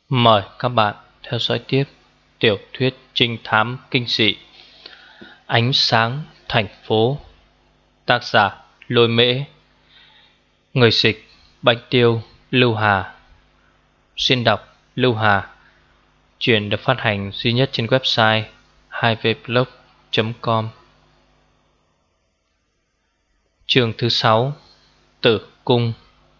Mời các bạn theo dõi tiếp tiểu thuyết trinh thám kinh dị Ánh sáng thành phố. Tác giả Lôi Mễ. Người dịch Bạch Tiêu Lưu Hà. Xuyên đọc Lưu Hà. Chuyện được phát hành duy nhất trên website 2vblog.com. Chương thứ 6. Tử cung.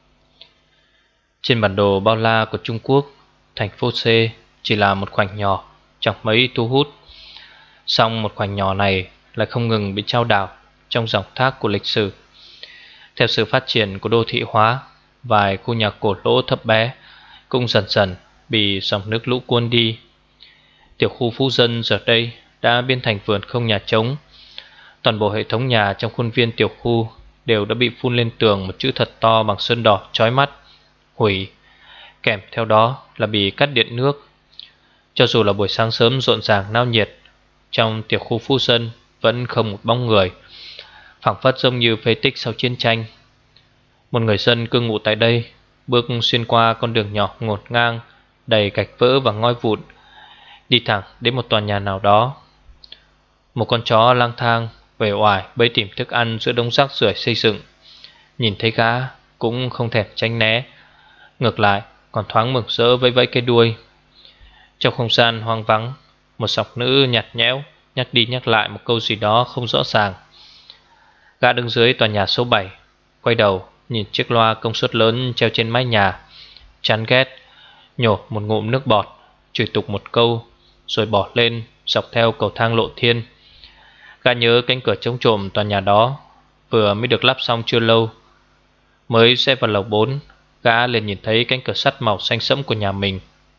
Trên bản đồ bao la của Trung Quốc, thành phố C chỉ là một khoảnh nhỏ, chẳng mấy thu hút. Song một khoảnh nhỏ này lại không ngừng bị trao đảo trong dòng thác của lịch sử. Theo sự phát triển của đô thị hóa, vài khu nhà cổ lỗ thấp bé cũng dần dần bị dòng nước lũ cuốn đi. Tiểu khu Phú Dân giờ đây đã biến thành vườn không nhà trống. Toàn bộ hệ thống nhà trong khuôn viên tiểu khu đều đã bị phun lên tường một chữ thật to bằng sơn đỏ chói mắt: hủy. Kèm theo đó là bị cắt điện nước. Cho dù là buổi sáng sớm rộn ràng náo nhiệt, trong tiểu khu Phú Dân vẫn không một bóng người, phảng phất giống như phế tích sau chiến tranh. Một người dân cư ngụ tại đây bước xuyên qua con đường nhỏ ngổn ngang đầy gạch vỡ và ngói vụn, đi thẳng đến một tòa nhà nào đó. Một con chó lang thang uể oải bấy tìm thức ăn giữa đống rác rưởi xây dựng. Nhìn thấy gã cũng không thèm tránh né, ngược lại còn thoáng mừng rỡ vẫy vẫy cái đuôi. Trong không gian hoang vắng, một giọng nữ nhạt nhẽo nhắc đi nhắc lại một câu gì đó không rõ ràng. Gã đứng dưới tòa nhà số 7, quay đầu nhìn chiếc loa công suất lớn treo trên mái nhà, chán ghét nhổ một ngụm nước bọt, chửi tục một câu, rồi bỏ lên dọc theo cầu thang lộ thiên. Gã nhớ cánh cửa chống trộm tòa nhà đó vừa mới được lắp xong chưa lâu. Mới sẽ vào lầu 4, gã liền nhìn thấy cánh cửa sắt màu xanh sẫm của nhà mình.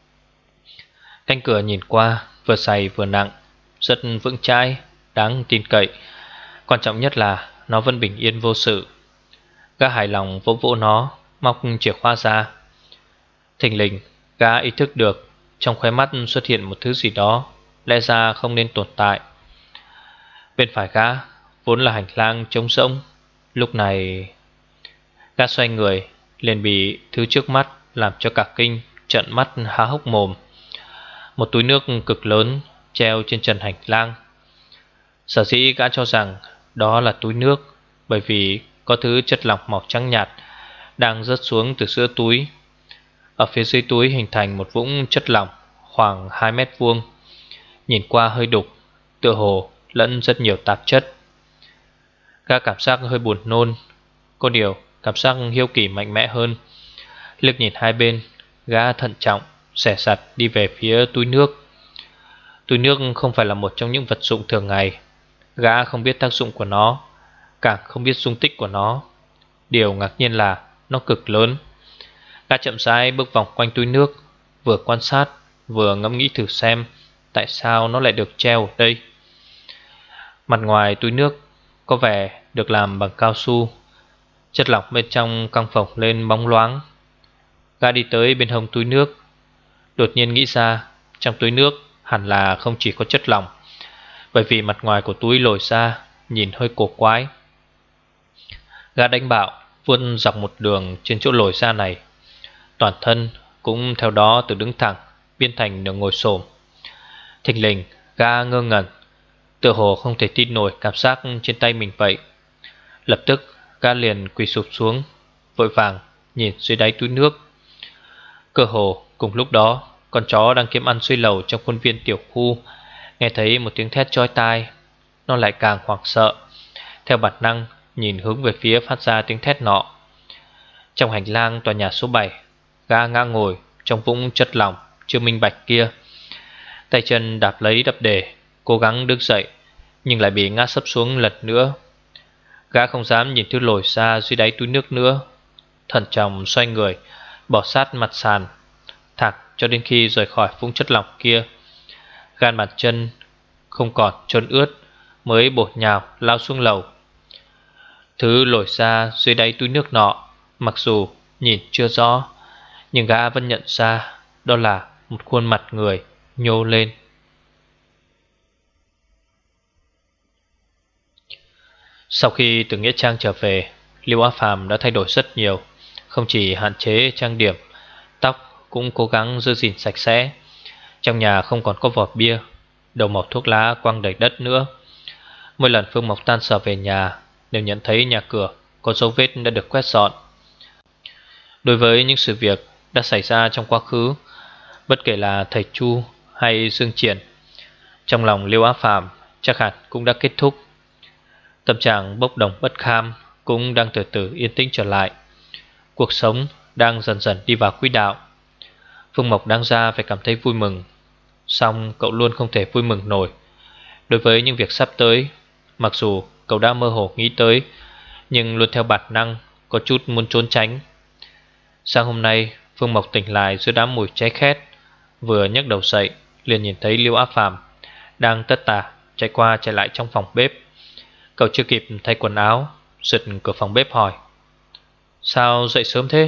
Cánh cửa nhìn qua vừa dày vừa nặng, rất vững chãi, đáng tin cậy. Quan trọng nhất là nó vẫn bình yên vô sự. Gã hài lòng vỗ vỗ nó, móc chìa khóa ra. Thình lình gã ý thức được trong khóe mắt xuất hiện một thứ gì đó lẽ ra không nên tồn tại. Bên phải gã vốn là hành lang trống rỗng, lúc này gã xoay người liền bị thứ trước mắt làm cho cả kinh, trợn mắt há hốc mồm. Một túi nước cực lớn treo trên trần hành lang. Sở dĩ gã cho rằng đó là túi nước bởi vì có thứ chất lỏng màu trắng nhạt đang rớt xuống từ giữa túi. Ở phía dưới túi hình thành một vũng chất lỏng khoảng 2 mét vuông, nhìn qua hơi đục, tựa hồ lẫn rất nhiều tạp chất. Gã cảm giác hơi buồn nôn, có điều cảm giác hiếu kỳ mạnh mẽ hơn. Liếc nhìn hai bên, gã thận trọng xẻ sặt đi về phía túi nước. Túi nước không phải là một trong những vật dụng thường ngày. Gã không biết tác dụng của nó, càng không biết dung tích của nó. Điều ngạc nhiên là nó cực lớn. Gã chậm rãi bước vòng quanh túi nước, vừa quan sát vừa ngẫm nghĩ thử xem tại sao nó lại được treo ở đây. Mặt ngoài túi nước có vẻ được làm bằng cao su, chất lỏng bên trong căng phồng lên bóng loáng. Gã đi tới bên hông túi nước, đột nhiên nghĩ ra trong túi nước hẳn là không chỉ có chất lỏng, bởi vì mặt ngoài của túi lồi ra nhìn hơi cổ quái. Gã đánh bạo vuốt dọc một đường trên chỗ lồi ra này, toàn thân cũng theo đó từ đứng thẳng biến thành nửa ngồi xổm. Thình lình gã ngơ ngẩn, tựa hồ không thể tin nổi cảm giác trên tay mình vậy. Lập tức gã liền quỳ sụp xuống, vội vàng nhìn dưới đáy túi nước. Cơ hồ cùng lúc đó, con chó đang kiếm ăn dưới lầu trong khuôn viên tiểu khu nghe thấy một tiếng thét chói tai. Nó lại càng hoảng sợ, theo bản năng nhìn hướng về phía phát ra tiếng thét nọ. Trong hành lang tòa nhà số 7, gã ngã ngồi trong vũng chất lỏng chưa minh bạch kia, tay chân đạp lấy đập để, cố gắng đứng dậy nhưng lại bị ngã sấp xuống lần nữa. Gã không dám nhìn thứ lồi ra dưới đáy túi nước nữa, thận trọng xoay người, bỏ sát mặt sàn, thẳng cho đến khi rời khỏi vũng chất lỏng kia. Gan bàn chân không còn trơn ướt mới bổ nhào lao xuống lầu. Thứ lồi ra dưới đáy túi nước nọ, mặc dù nhìn chưa rõ, nhưng gã vẫn nhận ra đó là một khuôn mặt người nhô lên. Sau khi từ Nghĩa Trang trở về, Lưu Á Phàm đã thay đổi rất nhiều. Không chỉ hạn chế trang điểm, tóc cũng cố gắng giữ gìn sạch sẽ. Trong nhà không còn có vỏ bia, đầu mẩu thuốc lá quăng đầy đất nữa. Mỗi lần Phương Mộc tan sở về nhà đều nhận thấy nhà cửa có dấu vết đã được quét dọn. Đối với những sự việc đã xảy ra trong quá khứ, bất kể là thầy Chu hay Dương Triển, trong lòng Liêu Á Phàm chắc hẳn cũng đã kết thúc. Tâm trạng bốc đồng bất kham cũng đang từ từ yên tĩnh trở lại. Cuộc sống đang dần dần đi vào quỹ đạo. Phương Mộc đáng ra phải cảm thấy vui mừng, song cậu luôn không thể vui mừng nổi. Đối với những việc sắp tới, mặc dù cậu đã mơ hồ nghĩ tới, nhưng luôn theo bản năng có chút muốn trốn tránh. Sáng hôm nay, Phương Mộc tỉnh lại giữa đám mùi cháy khét. Vừa nhấc đầu dậy liền nhìn thấy Liêu Á Phàm đang tất tả chạy qua chạy lại trong phòng bếp. Cậu chưa kịp thay quần áo, giật cửa phòng bếp hỏi: sao dậy sớm thế?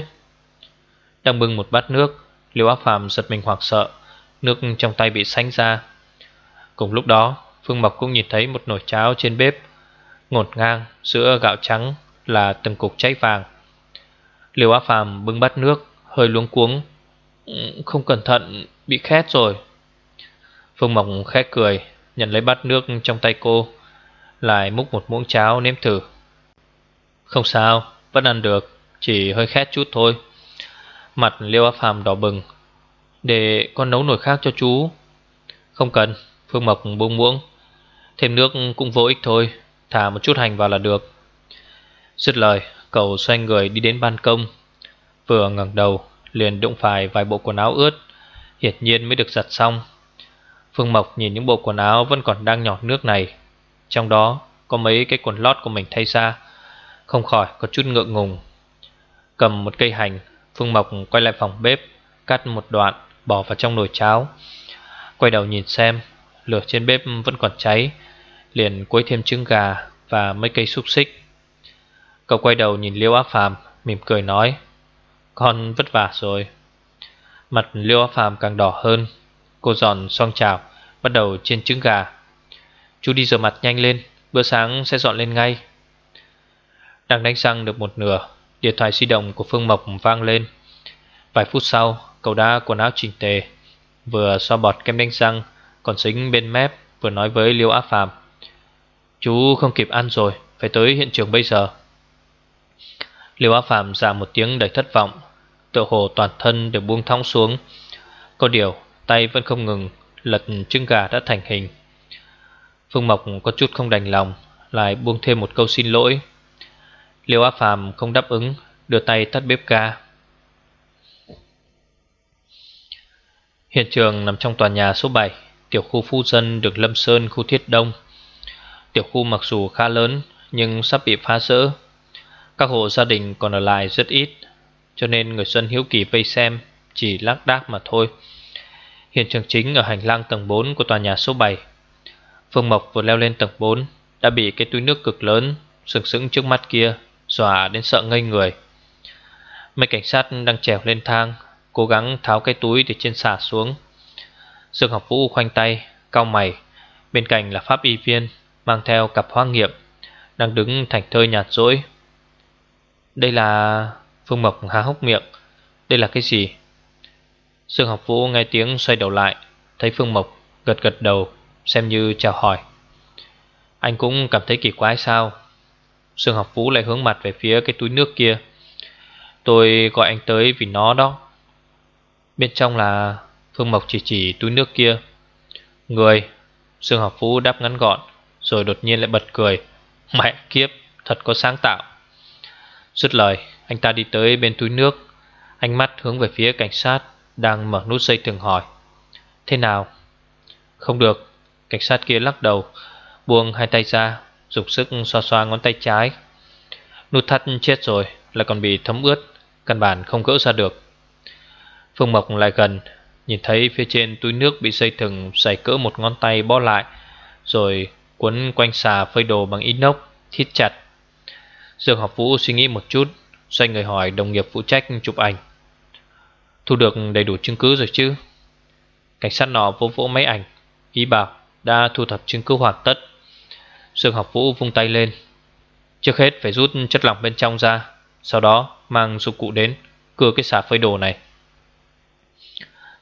Đang bưng một bát nước, Liêu Á Phàm giật mình hoảng sợ, nước trong tay bị sánh ra. Cùng lúc đó, Phương Mộc cũng nhìn thấy một nồi cháo trên bếp, ngổn ngang giữa gạo trắng là từng cục cháy vàng. Liêu Á Phàm bưng bát nước, hơi luống cuống: không cẩn thận bị khét rồi. Phương Mộc khẽ cười, nhận lấy bát nước trong tay cô, lại múc một muỗng cháo nếm thử. Không sao, vẫn ăn được, chỉ hơi khét chút thôi. Mặt Liêu Á Phàm đỏ bừng: để con nấu nồi khác cho chú. Không cần. Phương Mộc buông muỗng: thêm nước cũng vô ích thôi, thả một chút hành vào là được. Dứt lời, cậu xoay người đi đến ban công. Vừa ngẩng đầu liền đụng phải vài bộ quần áo ướt, hiển nhiên mới được giặt xong. Phương Mộc nhìn những bộ quần áo vẫn còn đang nhỏ nước này, trong đó có mấy cái quần lót của mình thay ra, không khỏi có chút ngượng ngùng. Cầm một cây hành, Phương Mộc quay lại phòng bếp, cắt một đoạn bỏ vào trong nồi cháo. Quay đầu nhìn xem lửa trên bếp vẫn còn cháy, liền quấy thêm trứng gà và mấy cây xúc xích. Cậu quay đầu nhìn Liêu Á Phàm, mỉm cười nói: con vất vả rồi. Mặt Liêu Á Phàm càng đỏ hơn. Cô giòn xoong chảo, bắt đầu chiên trứng gà. Chú đi rửa mặt nhanh lên, bữa sáng sẽ dọn lên ngay. Đang đánh răng được một nửa, điện thoại di động của Phương Mộc vang lên. Vài phút sau, cậu đã quần áo chỉnh tề, vừa xoa bọt kem đánh răng còn dính bên mép, vừa nói với Liêu Á Phàm: chú không kịp ăn rồi, phải tới hiện trường bây giờ. Liêu Á Phàm dạ một tiếng đầy thất vọng, tựa hồ toàn thân đều buông thõng xuống. Có điều tay vẫn không ngừng lật trứng gà đã thành hình. Phương Mộc có chút không đành lòng, lại buông thêm một câu xin lỗi. Liêu Á Phàm không đáp ứng, đưa tay tắt bếp ga. Hiện trường nằm trong tòa nhà số 7, tiểu khu Phu Dân đường Lâm Sơn, khu Thiết Đông. Tiểu khu mặc dù khá lớn nhưng sắp bị phá rỡ. Các hộ gia đình còn ở lại rất ít, cho nên người dân hiếu kỳ vây xem chỉ lác đác mà thôi. Hiện trường chính ở hành lang tầng 4 của tòa nhà số 7. Phương Mộc vừa leo lên tầng 4 đã bị cái túi nước cực lớn sừng sững trước mắt kia dọa đến sợ ngây người. Mấy cảnh sát đang trèo lên thang, cố gắng tháo cái túi từ trên xà xuống. Dương Học Vũ khoanh tay, cau mày. Bên cạnh là pháp y viên mang theo cặp hóa nghiệm, đang đứng thảnh thơi nhạt nhẽo. Đây là... Phương Mộc há hốc miệng. Đây là cái gì? Dương Học Vũ nghe tiếng xoay đầu lại, thấy Phương Mộc gật gật đầu, xem như chào hỏi. Anh cũng cảm thấy kỳ quái sao? Dương Học Vũ lại hướng mặt về phía cái túi nước kia. Tôi gọi anh tới vì nó đó. Bên trong là... Phương Mộc chỉ túi nước kia. Người. Dương Học Vũ đáp ngắn gọn, rồi đột nhiên lại bật cười. Mẹ kiếp, thật có sáng tạo. Dứt lời, anh ta đi tới bên túi nước, ánh mắt hướng về phía cảnh sát đang mở nút dây thừng hỏi: thế nào? Không được. Cảnh sát kia lắc đầu, buông hai tay ra, dùng sức xoa xoa ngón tay trái. Nút thắt chết rồi, lại còn bị thấm ướt, căn bản không gỡ ra được. Phương Mộc lại gần, nhìn thấy phía trên túi nước bị dây thừng dày cỡ một ngón tay bó lại, rồi quấn quanh xà phơi đồ bằng inox, thít chặt. Dương Học Vũ suy nghĩ một chút, xoay người hỏi đồng nghiệp phụ trách chụp ảnh: thu được đầy đủ chứng cứ rồi chứ? Cảnh sát nọ vỗ vỗ máy ảnh, ý bảo đã thu thập chứng cứ hoàn tất. Dương Học Vũ vung tay lên: trước hết phải rút chất lỏng bên trong ra, sau đó mang dụng cụ đến cưa cái xà phơi đồ này.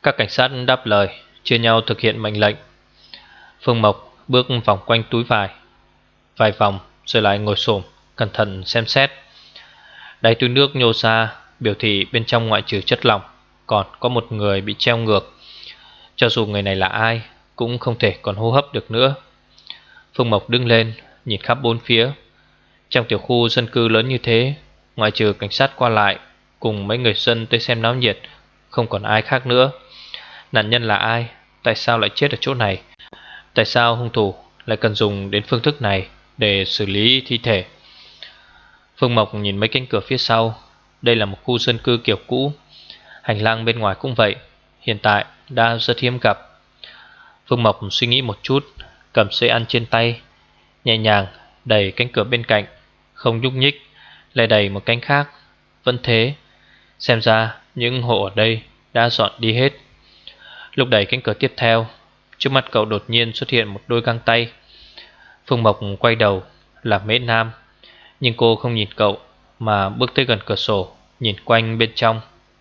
Các cảnh sát đáp lời, chia nhau thực hiện mệnh lệnh. Phương Mộc bước vòng quanh túi vài vòng rồi lại ngồi xổm cẩn thận xem xét. Đáy túi nước nhô ra, biểu thị bên trong ngoại trừ chất lỏng còn có một người bị treo ngược. Cho dù người này là ai cũng không thể còn hô hấp được nữa. Phương Mộc đứng lên, nhìn khắp bốn phía. Trong tiểu khu dân cư lớn như thế, ngoại trừ cảnh sát qua lại cùng mấy người dân tới xem náo nhiệt, không còn ai khác nữa. Nạn nhân là ai? Tại sao lại chết ở chỗ này? Tại sao hung thủ lại cần dùng đến phương thức này để xử lý thi thể? Phương Mộc nhìn mấy cánh cửa phía sau. Đây là một khu dân cư kiểu cũ. Hành lang bên ngoài cũng vậy, hiện tại đã rất hiếm gặp. Phương Mộc suy nghĩ một chút, cầm sợi ăn trên tay, nhẹ nhàng đẩy cánh cửa bên cạnh, không nhúc nhích, lại đẩy một cánh khác. Vẫn thế, xem ra những hộ ở đây đã dọn đi hết. Lúc đẩy cánh cửa tiếp theo, trước mắt cậu đột nhiên xuất hiện một đôi găng tay. Phương Mộc quay đầu là Mễ Nam, nhưng cô không nhìn cậu mà bước tới gần cửa sổ, nhìn quanh bên trong.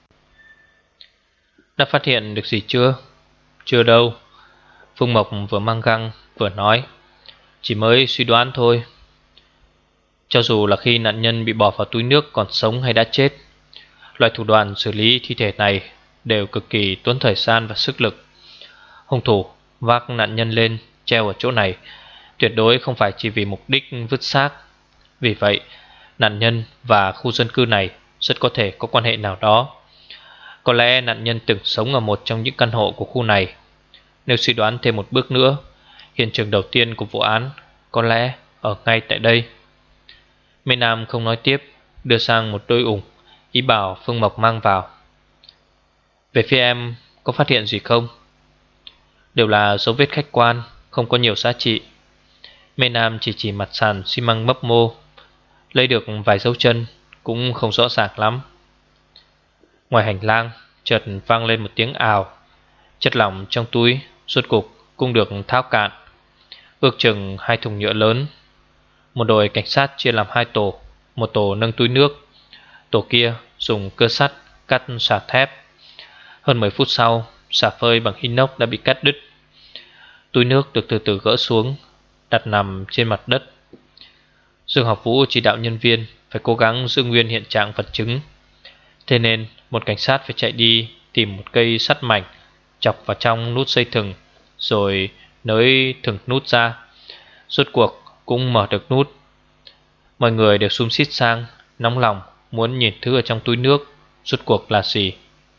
Đã phát hiện được gì chưa? Chưa đâu. Phương Mộc vừa mang găng vừa nói, chỉ mới suy đoán thôi. Cho dù là khi nạn nhân bị bỏ vào túi nước còn sống hay đã chết, loại thủ đoạn xử lý thi thể này đều cực kỳ tốn thời gian và sức lực. Hung thủ vác nạn nhân lên treo ở chỗ này tuyệt đối không phải chỉ vì mục đích vứt xác. Vì vậy, nạn nhân và khu dân cư này rất có thể có quan hệ nào đó. Có lẽ nạn nhân từng sống ở một trong những căn hộ của khu này. Nếu suy đoán thêm một bước nữa, hiện trường đầu tiên của vụ án có lẽ ở ngay tại đây. Mê Nam không nói tiếp, đưa sang một đôi ủng, ý bảo Phương Mộc mang vào. Về phía em, có phát hiện gì không? Đều là dấu vết khách quan, không có nhiều giá trị. Mê Nam chỉ mặt sàn xi măng mấp mô, lấy được vài dấu chân, cũng không rõ ràng lắm. Ngoài hành lang, chợt vang lên một tiếng ào. Chất lỏng trong túi rốt cục cũng được tháo cạn, ước chừng 2 thùng nhựa lớn. Một đội cảnh sát chia làm 2 tổ, một tổ nâng túi nước, tổ kia dùng cưa sắt cắt xà thép. Hơn 10 phút sau, xà phơi bằng inox đã bị cắt đứt. Túi nước được từ từ gỡ xuống, đặt nằm trên mặt đất. Dương Học Vũ chỉ đạo nhân viên phải cố gắng giữ nguyên hiện trạng vật chứng. Thế nên một cảnh sát phải chạy đi tìm một cây sắt mảnh, chọc vào trong nút dây thừng, rồi nới thừng nút ra. Rốt cuộc cũng mở được nút. Mọi người đều xúm xít sang, nóng lòng muốn nhìn thứ ở trong túi nước rốt cuộc là gì.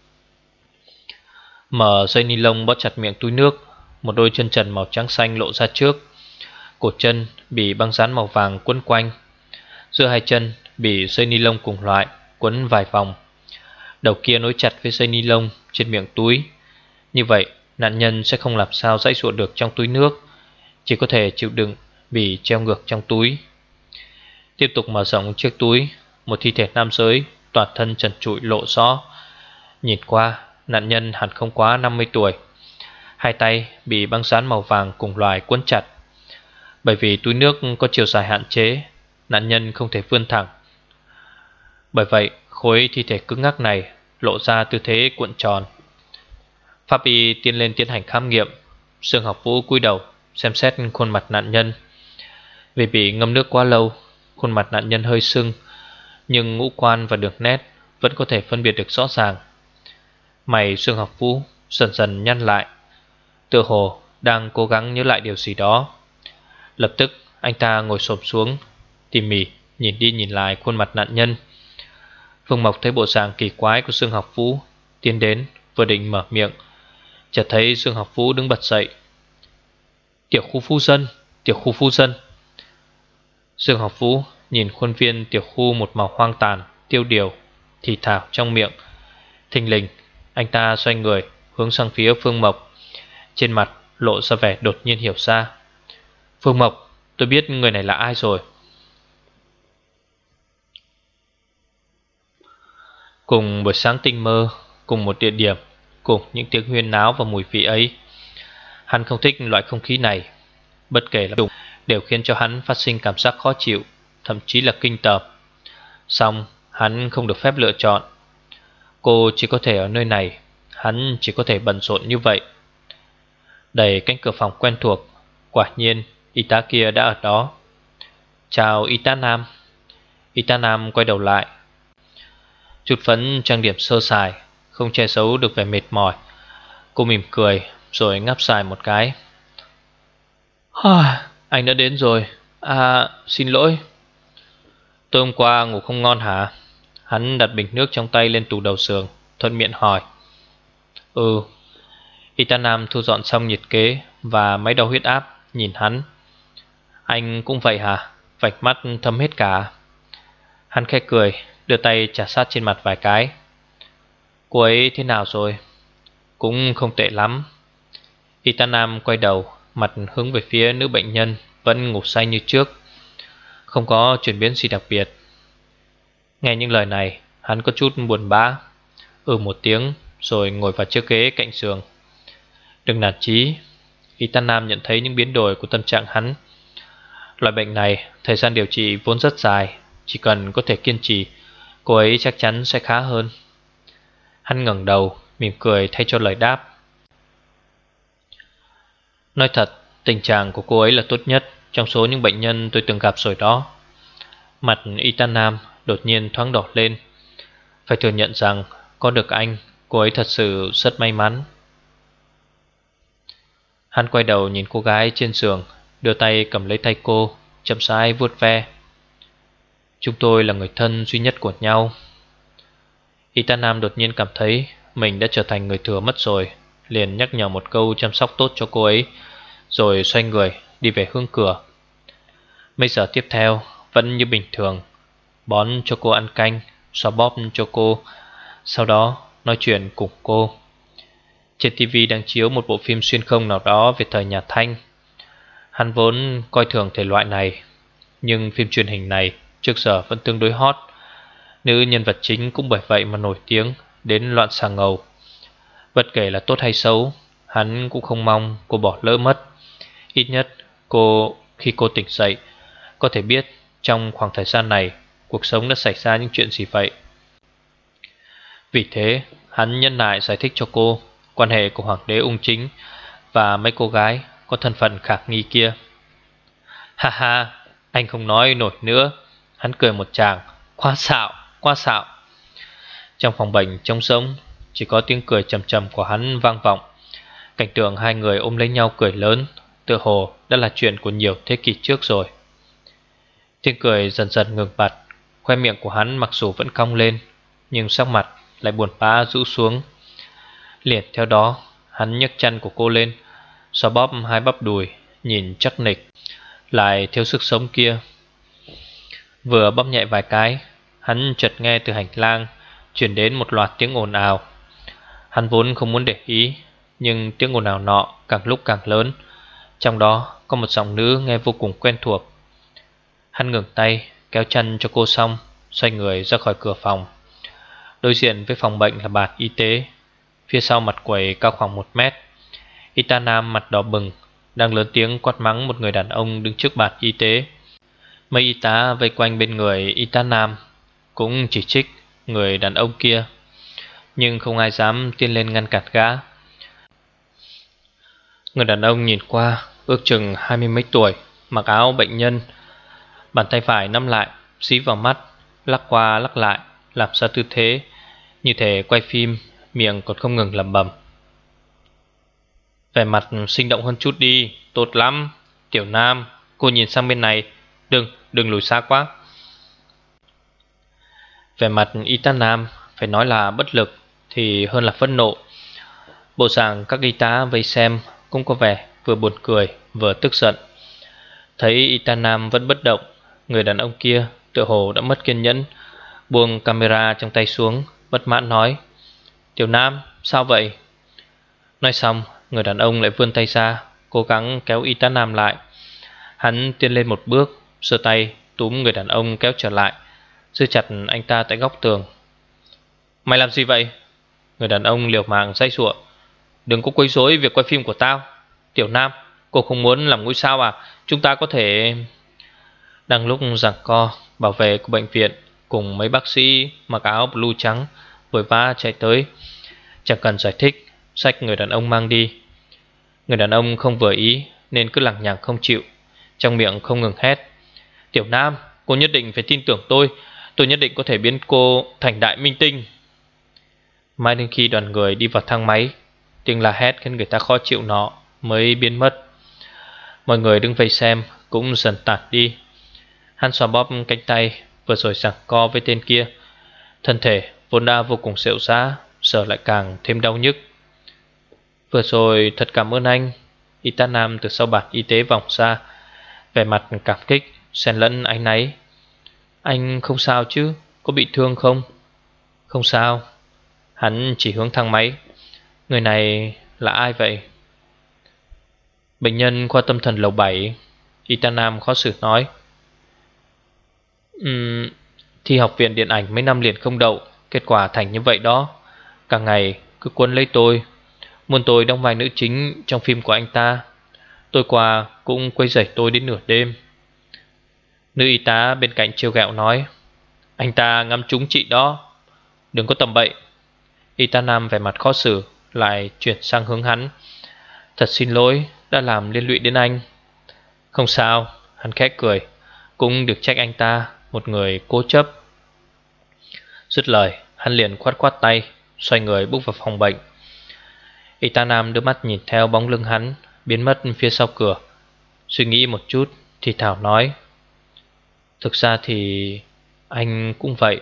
Mở dây ni lông bó chặt miệng túi nước. Một đôi chân trần màu trắng xanh lộ ra trước. Cổ chân bị băng dán màu vàng quấn quanh, giữa hai chân bị dây ni lông cùng loại quấn vài vòng. Đầu kia nối chặt với dây ni lông trên miệng túi. Như vậy nạn nhân sẽ không làm sao giãy giụa được trong túi nước, chỉ có thể chịu đựng bị treo ngược trong túi. Tiếp tục mở rộng chiếc túi, một thi thể nam giới toàn thân trần trụi lộ rõ. Nhìn qua, nạn nhân hẳn không quá 50 tuổi. Hai tay bị băng dán màu vàng cùng loài quấn chặt. Bởi vì túi nước có chiều dài hạn chế, nạn nhân không thể vươn thẳng. Bởi vậy, khối thi thể cứng ngắc này lộ ra tư thế cuộn tròn. Pháp y tiến lên tiến hành khám nghiệm. Dương Học Vũ cúi đầu xem xét khuôn mặt nạn nhân. Vì bị ngâm nước quá lâu, khuôn mặt nạn nhân hơi sưng, nhưng ngũ quan và đường nét vẫn có thể phân biệt được rõ ràng. Mày Dương Học Vũ dần dần nhăn lại, tựa hồ đang cố gắng nhớ lại điều gì đó. Lập tức anh ta ngồi xổm xuống, tỉ mỉ nhìn đi nhìn lại khuôn mặt nạn nhân. Phương Mộc thấy bộ dạng kỳ quái của Dương Học Vũ, tiến đến vừa định mở miệng, chợt thấy Dương Học Vũ đứng bật dậy. Tiểu khu phu dân, tiểu khu phu dân. Dương Học Vũ nhìn khuôn viên tiểu khu một màu hoang tàn, tiêu điều, thì thào trong miệng. Thình lình, anh ta xoay người hướng sang phía Phương Mộc, trên mặt lộ ra vẻ đột nhiên hiểu ra. Phương Mộc, tôi biết người này là ai rồi. Cùng buổi sáng tinh mơ, cùng một địa điểm, cùng những tiếng huyên náo và mùi vị ấy. Hắn không thích loại không khí này. Bất kể là đều khiến cho hắn phát sinh cảm giác khó chịu, thậm chí là kinh tởm. Song hắn không được phép lựa chọn. Cô chỉ có thể ở nơi này, hắn chỉ có thể bận rộn như vậy. Đẩy cánh cửa phòng quen thuộc, quả nhiên y tá kia đã ở đó. Chào y tá Nam. Y tá Nam quay đầu lại. Chút phấn trang điểm sơ sài không che giấu được vẻ mệt mỏi. Cô mỉm cười rồi ngáp dài một cái. Anh đã đến rồi. Xin lỗi. Tối hôm qua ngủ không ngon hả? Hắn đặt bình nước trong tay lên tủ đầu giường, thuận miệng hỏi. Ừ. Y tá Nam thu dọn xong nhiệt kế và máy đo huyết áp, nhìn hắn. Anh cũng vậy hả? Vạch mắt thâm hết cả. Hắn khẽ cười, đưa tay chà sát trên mặt vài cái. Cô ấy thế nào rồi? Cũng không tệ lắm. Y tá Nam quay đầu, mặt hướng về phía nữ bệnh nhân vẫn ngủ say như trước, không có chuyển biến gì đặc biệt. Nghe những lời này, hắn có chút buồn bã. Một tiếng rồi ngồi vào chiếc ghế cạnh giường. Đừng nản chí. Y tá Nam nhận thấy những biến đổi của tâm trạng hắn. Loại bệnh này thời gian điều trị vốn rất dài, chỉ cần có thể kiên trì, cô ấy chắc chắn sẽ khá hơn. Hắn ngẩng đầu, mỉm cười thay cho lời đáp. Nói thật, tình trạng của cô ấy là tốt nhất trong số những bệnh nhân tôi từng gặp rồi đó. Mặt y tá Nam đột nhiên thoáng đỏ lên. Phải thừa nhận rằng có được anh, cô ấy thật sự rất may mắn. Hắn quay đầu nhìn cô gái trên giường, đưa tay cầm lấy tay cô, chậm rãi vuốt ve. Chúng tôi là người thân duy nhất của nhau. Y tá Nam đột nhiên cảm thấy mình đã trở thành người thừa mất rồi, liền nhắc nhở một câu chăm sóc tốt cho cô ấy, rồi xoay người đi về hướng cửa. Mấy giờ tiếp theo vẫn như bình thường, bón cho cô ăn canh, xoa bóp cho cô, sau đó nói chuyện cùng cô. Trên TV đang chiếu một bộ phim xuyên không nào đó về thời nhà Thanh. Hắn vốn coi thường thể loại này, nhưng phim truyền hình này trước giờ vẫn tương đối hot. Nữ nhân vật chính cũng bởi vậy mà nổi tiếng đến loạn xà ngầu. Bất kể là tốt hay xấu, hắn cũng không mong cô bỏ lỡ mất. Ít nhất khi cô tỉnh dậy, có thể biết trong khoảng thời gian này cuộc sống đã xảy ra những chuyện gì vậy. Vì thế hắn nhẫn nại giải thích cho cô quan hệ của hoàng đế Ung Chính và mấy cô gái có thân phận khả nghi kia. Ha ha, anh không nói nổi nữa. Hắn cười một tràng. Quá xạo, quá xạo. Trong phòng bệnh trống rỗng, chỉ có tiếng cười trầm trầm của hắn vang vọng. Cảnh tượng hai người ôm lấy nhau cười lớn, tựa hồ đã là chuyện của nhiều thế kỷ trước rồi. Tiếng cười dần dần ngừng bặt. Khoe miệng của hắn mặc dù vẫn cong lên, nhưng sắc mặt lại buồn bã rũ xuống. Liền theo đó, hắn nhấc chân của cô lên, xoa bóp hai bắp đùi, nhìn chắc nịch, lại thiếu sức sống kia. Vừa bóp nhẹ vài cái, hắn chợt nghe từ hành lang truyền đến một loạt tiếng ồn ào. Hắn vốn không muốn để ý, nhưng tiếng ồn ào nọ càng lúc càng lớn. Trong đó có một giọng nữ nghe vô cùng quen thuộc. Hắn ngừng tay, kéo chân cho cô xong, xoay người ra khỏi cửa phòng. Đối diện với phòng bệnh là bàn y tế. Phía sau mặt quầy cao khoảng 1 mét, y tá Nam mặt đỏ bừng đang lớn tiếng quát mắng một người đàn ông đứng trước bàn y tế. Mấy y tá vây quanh bên người y tá Nam cũng chỉ trích người đàn ông kia, nhưng không ai dám tiến lên ngăn cản gã. Người đàn ông nhìn qua ước chừng 20 mấy tuổi, mặc áo bệnh nhân, bàn tay phải nắm lại, dí vào mắt, lắc qua lắc lại, làm ra tư thế như thể quay phim, miệng còn không ngừng lẩm bẩm. Vẻ mặt sinh động hơn chút đi, tốt lắm. Tiểu Nam, cô nhìn sang bên này, đừng lùi xa quá. Vẻ mặt y tá Nam phải nói là bất lực thì hơn là phẫn nộ. Bộ dạng các y tá vây xem cũng có vẻ vừa buồn cười vừa tức giận. Thấy y tá Nam vẫn bất động, người đàn ông kia tựa hồ đã mất kiên nhẫn, buông camera trong tay xuống, bất mãn nói: Tiểu Nam, sao vậy? Nói xong, người đàn ông lại vươn tay ra, cố gắng kéo y tá Nam lại. Hắn tiến lên một bước, giơ tay túm người đàn ông kéo trở lại, giữ chặt anh ta tại góc tường. Mày làm gì vậy? Người đàn ông liều mạng giãy giụa. Đừng có quấy rối việc quay phim của tao. Tiểu Nam, cô không muốn làm ngôi sao à? Chúng ta có thể... Đang lúc giằng co, bảo vệ của bệnh viện cùng mấy bác sĩ mặc áo blue trắng vội vã chạy tới. Chẳng cần giải thích, xách người đàn ông mang đi. Người đàn ông không vừa ý nên cứ lằng nhằng không chịu, trong miệng không ngừng hét: Tiểu Nam, cô nhất định phải tin tưởng tôi nhất định có thể biến cô thành đại minh tinh. Mãi đến khi đoàn người đi vào thang máy, tiếng la hét khiến người ta khó chịu nọ mới biến mất. Mọi người đứng vây xem cũng dần tản đi. Hắn xoa bóp cánh tay vừa rồi giằng co với tên kia. Thân thể vốn đã vô cùng xệu xã, giờ lại càng thêm đau nhức. Vừa rồi thật cảm ơn anh. Y tá nam từ sau bàn y tế vòng ra, vẻ mặt cảm kích xen lẫn áy náy. Anh không sao chứ? Có bị thương không? Không sao. Hắn chỉ hướng thang máy. Người này là ai vậy? Bệnh nhân khoa tâm thần lầu 7. Y tá nam khó xử nói. Thi học viện điện ảnh mấy năm liền không đậu, kết quả thành như vậy đó. Cả ngày cứ quấn lấy tôi, muốn tôi đóng vai nữ chính trong phim của anh ta. Tôi qua cũng quấy rầy tôi đến nửa đêm. Nữ y tá bên cạnh trêu ghẹo nói. Anh ta ngắm trúng chị đó. Đừng có tầm bậy. Y tá nam vẻ mặt khó xử lại chuyển sang hướng hắn. Thật xin lỗi đã làm liên lụy đến anh. Không sao. Hắn khẽ cười. Cũng được trách anh ta, một người cố chấp. Dứt lời hắn liền khoát khoát tay, xoay người bước vào phòng bệnh. Y tá nam đưa mắt nhìn theo bóng lưng hắn biến mất phía sau cửa, suy nghĩ một chút thì thảo nói. Thực ra thì anh cũng vậy.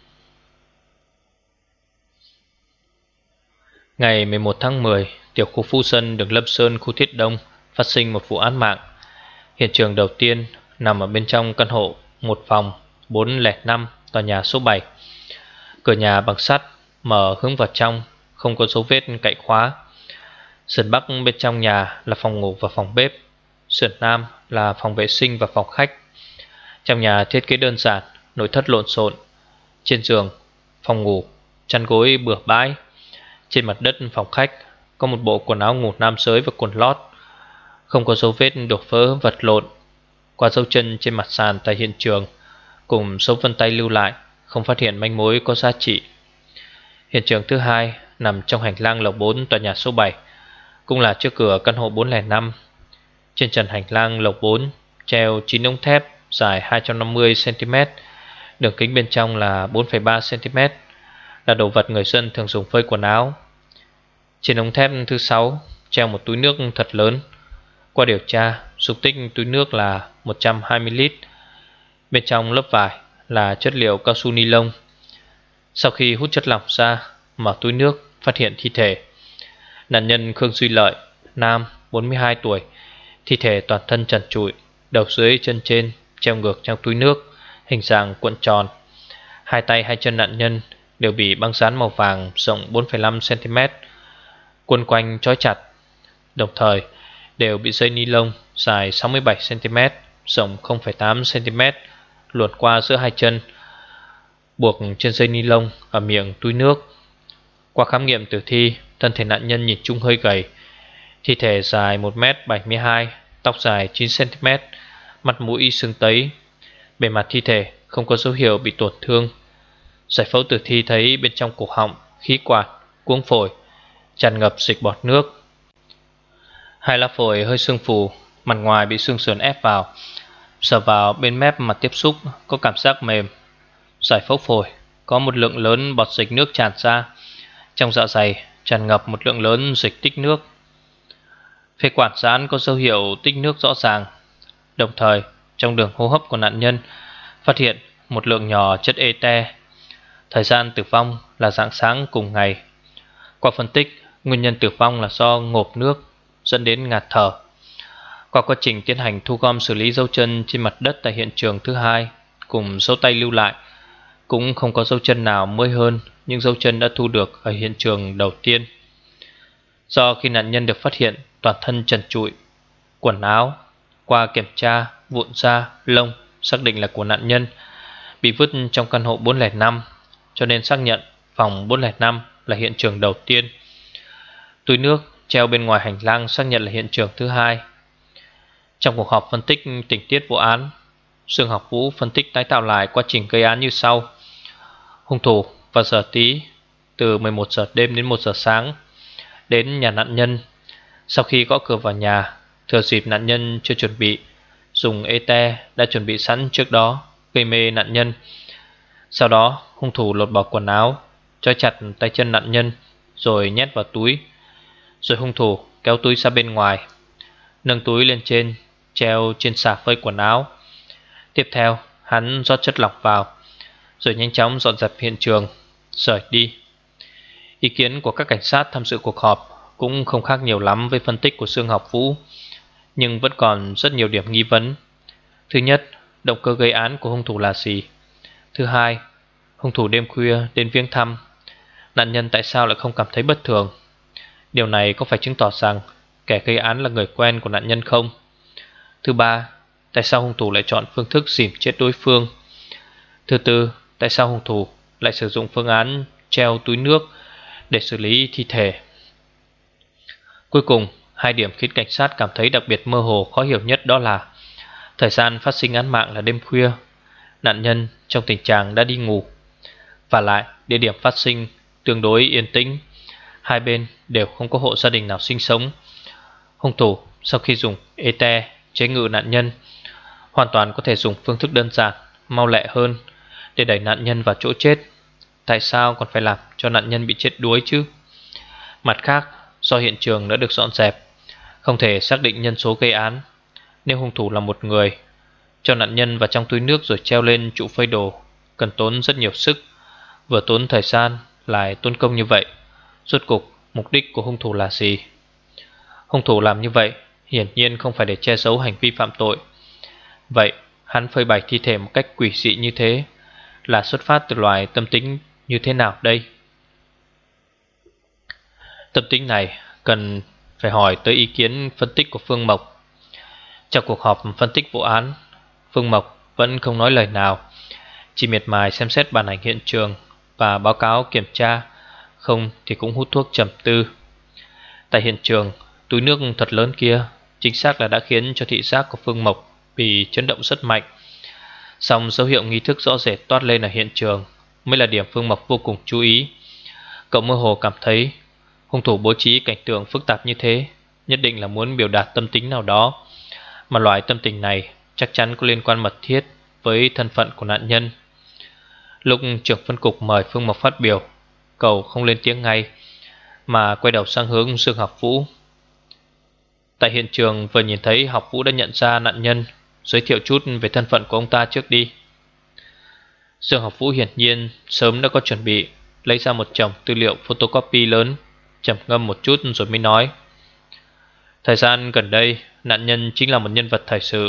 Ngày 11 tháng 10, tiểu khu Phú Sơn đường Lâm Sơn, khu Thiết Đông phát sinh một vụ án mạng. Hiện trường đầu tiên nằm ở bên trong căn hộ một phòng 405 tòa nhà số 7. Cửa nhà bằng sắt, mở hướng vào trong, không có dấu vết cậy khóa. Sườn bắc bên trong nhà là phòng ngủ và phòng bếp. Sườn nam là phòng vệ sinh và phòng khách. Trong nhà thiết kế đơn giản, nội thất lộn xộn. Trên giường, phòng ngủ, chăn gối bừa bãi. Trên mặt đất phòng khách có một bộ quần áo ngủ nam giới và quần lót. Không có dấu vết đổ vỡ vật lộn. Qua dấu chân trên mặt sàn tại hiện trường cùng dấu vân tay lưu lại, không phát hiện manh mối có giá trị. Hiện trường thứ hai nằm trong hành lang lầu 4 tòa nhà số 7, cũng là trước cửa căn hộ 405. Trên trần hành lang lầu 4 treo 9 ống thép dài 250cm, đường kính bên trong là 4,3cm, là đồ vật người dân thường dùng phơi quần áo. Trên ống thép thứ 6 treo một túi nước thật lớn. Qua điều tra, dung tích túi nước là 120 lít. Bên trong lớp vải là chất liệu cao su ni lông. Sau khi hút chất lỏng ra, mở túi nước phát hiện thi thể. Nạn nhân Khương Duy Lợi, nam, 42 tuổi. Thi thể toàn thân trần trụi, đầu dưới chân trên treo ngược trong túi nước, hình dạng cuộn tròn. Hai tay hai chân nạn nhân đều bị băng dán màu vàng rộng 4,5cm quấn quanh trói chặt, đồng thời đều bị dây ni lông dài 67cm, rộng 0,8cm luồn qua giữa hai chân, buộc trên dây ni lông ở miệng túi nước. Qua khám nghiệm tử thi, thân thể nạn nhân nhìn chung hơi gầy. Thi thể dài 1m72, tóc dài 9cm, mặt mũi sưng tấy. Bề mặt thi thể không có dấu hiệu bị tổn thương. Giải phẫu tử thi thấy bên trong cổ họng, khí quản, cuống phổi tràn ngập dịch bọt nước. Hai lá phổi hơi sưng phù, mặt ngoài bị xương sườn ép vào, sờ vào bên mép mặt tiếp xúc có cảm giác mềm. Giải phẫu phổi có một lượng lớn bọt dịch nước tràn ra. Trong dạ dày tràn ngập một lượng lớn dịch tích nước. Phế quản giãn có dấu hiệu tích nước rõ ràng. Đồng thời trong đường hô hấp của nạn nhân phát hiện một lượng nhỏ chất ete. Thời gian tử vong là rạng sáng cùng ngày. Qua phân tích, nguyên nhân tử vong là do ngộp nước dẫn đến ngạt thở. Qua quá trình tiến hành thu gom xử lý dấu chân trên mặt đất tại hiện trường thứ hai cùng dấu tay lưu lại, cũng không có dấu chân nào mới hơn những dấu chân đã thu được ở hiện trường đầu tiên. Do khi nạn nhân được phát hiện toàn thân trần trụi, quần áo qua kiểm tra vụn da, lông xác định là của nạn nhân, bị vứt trong căn hộ 405, cho nên xác nhận phòng 405 là hiện trường đầu tiên. Túi nước treo bên ngoài hành lang xác nhận là hiện trường thứ hai. Trong cuộc họp phân tích tình tiết vụ án, Dương Học Vũ phân tích tái tạo lại quá trình gây án như sau. Hung thủ vào giờ tí từ 11 giờ đêm đến 1 giờ sáng đến nhà nạn nhân. Sau khi gõ cửa vào nhà, thừa dịp nạn nhân chưa chuẩn bị, dùng ê-te đã chuẩn bị sẵn trước đó gây mê nạn nhân. Sau đó hung thủ lột bỏ quần áo, trói chặt tay chân nạn nhân rồi nhét vào túi. Rồi hung thủ kéo túi ra bên ngoài, nâng túi lên trên, treo trên xà phơi quần áo. Tiếp theo hắn rót chất lỏng vào, rồi nhanh chóng dọn dẹp hiện trường, rời đi. Ý kiến của các cảnh sát tham dự cuộc họp cũng không khác nhiều lắm với phân tích của Dương Học Vũ, nhưng vẫn còn rất nhiều điểm nghi vấn. Thứ nhất, động cơ gây án của hung thủ là gì? Thứ hai, hung thủ đêm khuya đến viếng thăm nạn nhân tại sao lại không cảm thấy bất thường? Điều này có phải chứng tỏ rằng kẻ gây án là người quen của nạn nhân không? Thứ ba, tại sao hung thủ lại chọn phương thức dìm chết đối phương? Thứ tư, tại sao hung thủ lại sử dụng phương án treo túi nước để xử lý thi thể? Cuối cùng, hai điểm khiến cảnh sát cảm thấy đặc biệt mơ hồ khó hiểu nhất đó là thời gian phát sinh án mạng là đêm khuya, nạn nhân trong tình trạng đã đi ngủ, và lại địa điểm phát sinh tương đối yên tĩnh, hai bên đều không có hộ gia đình nào sinh sống. Hung thủ sau khi dùng ê-te chế ngự nạn nhân hoàn toàn có thể dùng phương thức đơn giản, mau lẹ hơn để đẩy nạn nhân vào chỗ chết. Tại sao còn phải làm cho nạn nhân bị chết đuối chứ? Mặt khác, do hiện trường đã được dọn dẹp, không thể xác định nhân số gây án. Nếu hung thủ là một người, cho nạn nhân vào trong túi nước rồi treo lên trụ phơi đồ cần tốn rất nhiều sức, vừa tốn thời gian lại tốn công như vậy. Rốt cục mục đích của hung thủ là gì? Hung thủ làm như vậy hiển nhiên không phải để che giấu hành vi phạm tội. Vậy hắn phơi bày thi thể một cách quỷ dị như thế là xuất phát từ loài tâm tính như thế nào đây? Tâm tính này cần phải hỏi tới ý kiến phân tích của Phương Mộc. Trong cuộc họp phân tích vụ án, Phương Mộc vẫn không nói lời nào, chỉ miệt mài xem xét bản ảnh hiện trường và báo cáo kiểm tra, không thì cũng hút thuốc trầm tư. Tại hiện trường, túi nước thật lớn kia chính xác là đã khiến cho thị giác của Phương Mộc bị chấn động rất mạnh. Song dấu hiệu nghi thức rõ rệt toát lên ở hiện trường mới là điểm Phương Mộc vô cùng chú ý. Cậu mơ hồ cảm thấy hung thủ bố trí cảnh tượng phức tạp như thế nhất định là muốn biểu đạt tâm tính nào đó, mà loại tâm tình này chắc chắn có liên quan mật thiết với thân phận của nạn nhân. Lúc trưởng phân cục mời Phương Mộc phát biểu, cậu không lên tiếng ngay mà quay đầu sang hướng Dương Học Vũ. Tại hiện trường vừa nhìn thấy Học Vũ đã nhận ra nạn nhân, giới thiệu chút về thân phận của ông ta trước đi. Dương Học Vũ hiển nhiên sớm đã có chuẩn bị, lấy ra một chồng tư liệu photocopy lớn, trầm ngâm một chút rồi mới nói. Thời gian gần đây, nạn nhân chính là một nhân vật thời sự.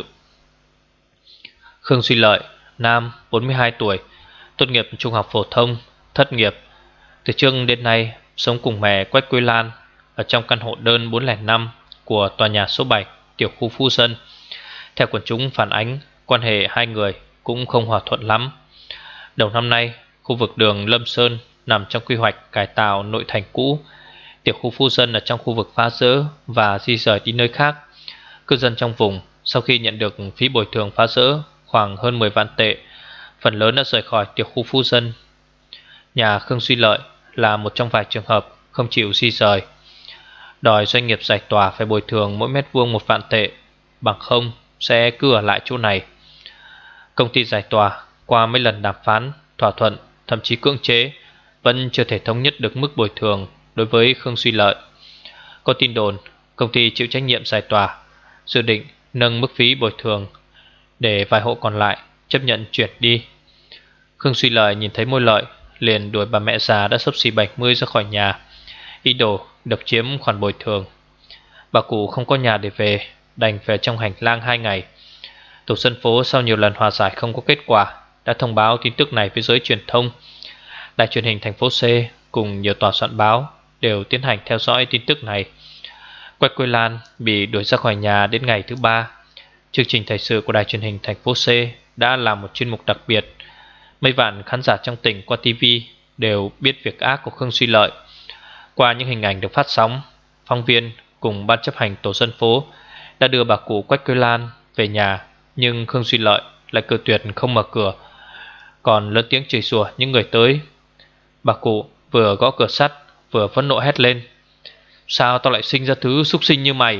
Khương Duy Lợi, nam, 42 tuổi, tốt nghiệp trung học phổ thông, thất nghiệp. Từ trước đến nay, sống cùng mẹ Quách Quế Lan ở trong căn hộ đơn 405 của tòa nhà số 7, tiểu khu Phú Dân. Theo quần chúng phản ánh, quan hệ hai người cũng không hòa thuận lắm. Đầu năm nay, khu vực đường Lâm Sơn nằm trong quy hoạch cải tạo nội thành cũ. Tiểu khu Phú Dân ở trong khu vực phá rỡ và di rời đi nơi khác. Cư dân trong vùng sau khi nhận được phí bồi thường phá rỡ khoảng hơn 10 vạn tệ, phần lớn đã rời khỏi tiểu khu Phú Dân. Nhà Khương Duy Lợi là một trong vài trường hợp không chịu di rời, đòi doanh nghiệp giải tỏa phải bồi thường mỗi mét vuông 1 vạn tệ, bằng không sẽ cứ ở lại chỗ này. Công ty giải tỏa qua mấy lần đàm phán, thỏa thuận, thậm chí cưỡng chế, vẫn chưa thể thống nhất được mức bồi thường đối với Khương Duy Lợi. Có tin đồn công ty chịu trách nhiệm giải tỏa, dự định nâng mức phí bồi thường để vài hộ còn lại chấp nhận chuyển đi. Khương Duy Lợi nhìn thấy Môi Lợi liền đuổi bà mẹ già đã xấp xỉ 70 ra khỏi nhà, ý đồ độc chiếm khoản bồi thường. Bà cụ không có nhà để về, đành về trong hành lang 2 ngày. Tổ dân phố sau nhiều lần hòa giải không có kết quả đã thông báo tin tức này với giới truyền thông. Đài truyền hình thành phố C cùng nhiều tòa soạn báo đều tiến hành theo dõi tin tức này. Quách Quế Lan bị đuổi ra khỏi nhà đến ngày thứ 3. Chương trình thời sự của đài truyền hình thành phố C đã làm một chuyên mục đặc biệt. Mấy vạn khán giả trong tỉnh qua TV đều biết việc ác của Khương Duy Lợi. Qua những hình ảnh được phát sóng, phóng viên cùng ban chấp hành tổ dân phố đã đưa bà cụ Quách Quế Lan về nhà, nhưng Khương Duy Lợi lại cự tuyệt không mở cửa, còn lớn tiếng chửi rủa những người tới. Bà cụ vừa gõ cửa sắt vừa phẫn nộ hét lên: Sao tao lại sinh ra thứ súc sinh như mày?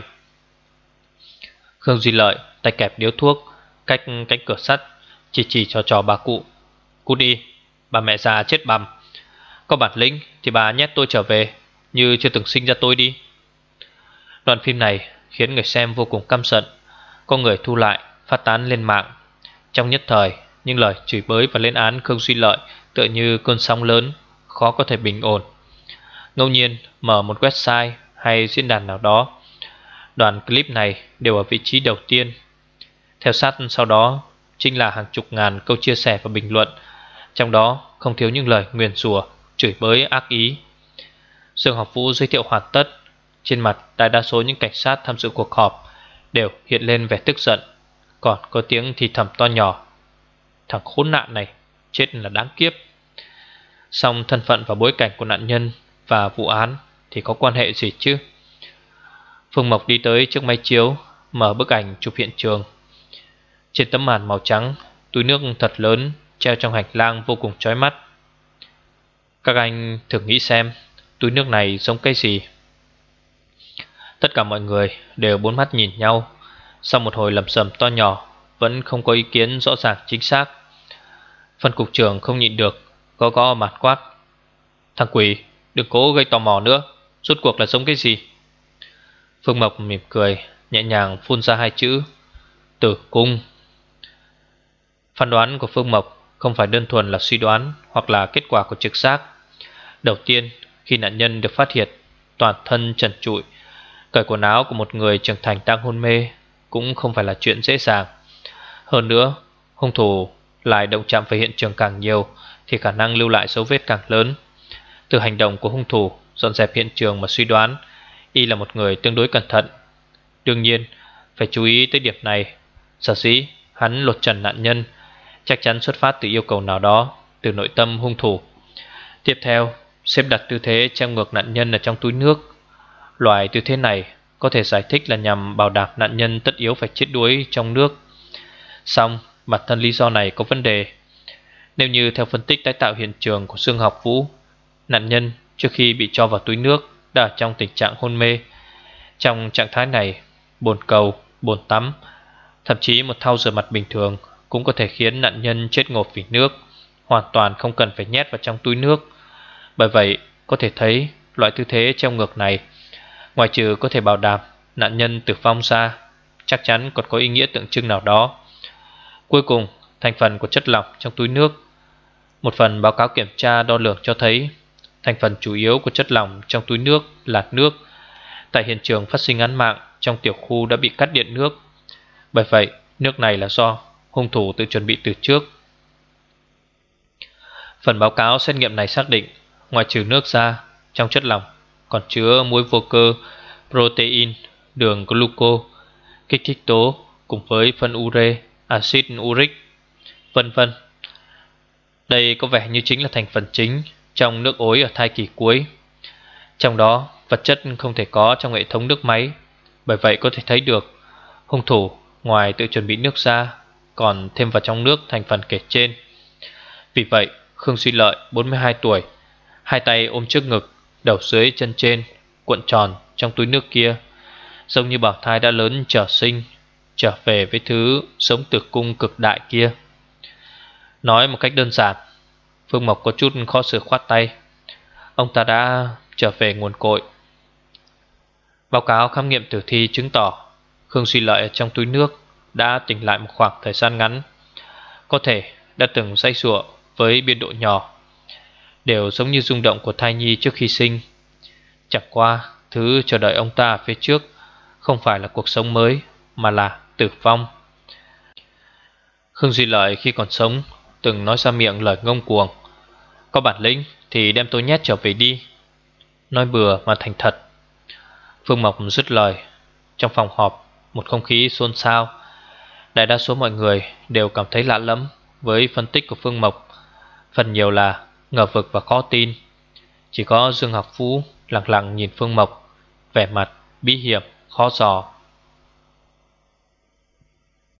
Khương Duy Lợi tay kẹp điếu thuốc cách cánh cửa sắt, chỉ cho bà cụ: Cút đi, bà mẹ già chết bằm. Có bản lĩnh thì bà nhét tôi trở về như chưa từng sinh ra tôi đi. Đoạn phim này khiến người xem vô cùng căm giận. Có người thu lại phát tán lên mạng. Trong nhất thời, những lời chửi bới và lên án Khương Duy Lợi tựa như cơn sóng lớn, khó có thể bình ổn. Ngẫu nhiên mở một website hay diễn đàn nào đó, đoạn clip này đều ở vị trí đầu tiên. Theo sát sau đó chính là hàng chục ngàn câu chia sẻ và bình luận, trong đó không thiếu những lời nguyền rủa, chửi bới ác ý. Dương Học Vũ giới thiệu hoàn tất, trên mặt đại đa số những cảnh sát tham dự cuộc họp đều hiện lên vẻ tức giận, còn có tiếng thì thầm to nhỏ: Thằng khốn nạn này, chết là đáng kiếp. Song thân phận và bối cảnh của nạn nhân và vụ án thì có quan hệ gì chứ? Phương Mộc đi tới trước máy chiếu, mở bức ảnh chụp hiện trường. Trên tấm màn màu trắng, túi nước thật lớn treo trong hành lang vô cùng chói mắt. Các anh thử nghĩ xem, túi nước này giống cái gì? Tất cả mọi người đều bốn mắt nhìn nhau. Sau một hồi lầm xầm to nhỏ, vẫn không có ý kiến rõ ràng chính xác. Phân cục trưởng không nhịn được, gõ mặt quát: Thằng quỷ, đừng cố gây tò mò nữa, rốt cuộc là giống cái gì? Phương Mộc mỉm cười, nhẹ nhàng phun ra hai chữ: Tử cung. Phán đoán của Phương Mộc không phải đơn thuần là suy đoán hoặc là kết quả của trực giác. Đầu tiên, khi nạn nhân được phát hiện toàn thân trần trụi, cởi quần áo của một người trưởng thành đang hôn mê cũng không phải là chuyện dễ dàng. Hơn nữa, hung thủ lại động chạm về hiện trường càng nhiều thì khả năng lưu lại dấu vết càng lớn. Từ hành động của hung thủ dọn dẹp hiện trường mà suy đoán y là một người tương đối cẩn thận. Đương nhiên, phải chú ý tới điểm này, sở dĩ hắn lột trần nạn nhân chắc chắn xuất phát từ yêu cầu nào đó từ nội tâm hung thủ. Tiếp theo, xếp đặt tư thế treo ngược nạn nhân ở trong túi nước. Loại tư thế này có thể giải thích là nhằm bảo đảm nạn nhân tất yếu phải chết đuối trong nước. Song bản thân lý do này có vấn đề. Nếu như theo phân tích tái tạo hiện trường của Dương Học Vũ, nạn nhân trước khi bị cho vào túi nước đã ở trong tình trạng hôn mê. Trong trạng thái này, bồn cầu, bồn tắm, thậm chí một thau rửa mặt bình thường cũng có thể khiến nạn nhân chết ngộp vì nước, hoàn toàn không cần phải nhét vào trong túi nước. Bởi vậy, có thể thấy loại tư thế treo ngược này, ngoài trừ có thể bảo đảm nạn nhân tử vong ra, chắc chắn còn có ý nghĩa tượng trưng nào đó. Cuối cùng, thành phần của chất lỏng trong túi nước. Một phần báo cáo kiểm tra đo lường cho thấy thành phần chủ yếu của chất lỏng trong túi nước là nước. Tại hiện trường phát sinh án mạng, trong tiểu khu đã bị cắt điện nước. Bởi vậy, nước này là do hung thủ tự chuẩn bị từ trước. Phần báo cáo xét nghiệm này xác định, ngoài trừ nước ra, trong chất lỏng còn chứa muối vô cơ, protein, đường gluco, kích thích tố cùng với phân ure, axit uric, vân vân. Đây có vẻ như chính là thành phần chính trong nước ối ở thai kỳ cuối. Trong đó, vật chất không thể có trong hệ thống nước máy. Bởi vậy có thể thấy được, hung thủ ngoài tự chuẩn bị nước ra còn thêm vào trong nước thành phần kể trên. Vì vậy, Khương Duy Lợi 42 tuổi, hai tay ôm trước ngực, đầu dưới chân trên cuộn tròn trong túi nước kia, giống như bào thai đã lớn trở sinh, trở về với thứ sống tử cung cực đại kia. Nói một cách đơn giản, Phương Mộc có chút khó xử khoát tay: Ông ta đã trở về nguồn cội. Báo cáo khám nghiệm tử thi chứng tỏ Khương Duy Lợi ở trong túi nước đã tỉnh lại một khoảng thời gian ngắn, có thể đã từng say sụa với biên độ nhỏ, đều giống như rung động của thai nhi trước khi sinh. Chẳng qua thứ chờ đợi ông ta phía trước không phải là cuộc sống mới, mà là tử vong. Khương Duy Lợi khi còn sống từng nói ra miệng lời ngông cuồng: Có bản lĩnh thì đem tôi nhét trở về đi. Nói bừa mà thành thật. Phương Mộc dứt lời. Trong phòng họp, một không khí xôn xao. Đại đa số mọi người đều cảm thấy lạ lẫm với phân tích của Phương Mộc, phần nhiều là ngờ vực và khó tin. Chỉ có Dương Học Vũ lặng lặng nhìn Phương Mộc, vẻ mặt bí hiểm khó dò.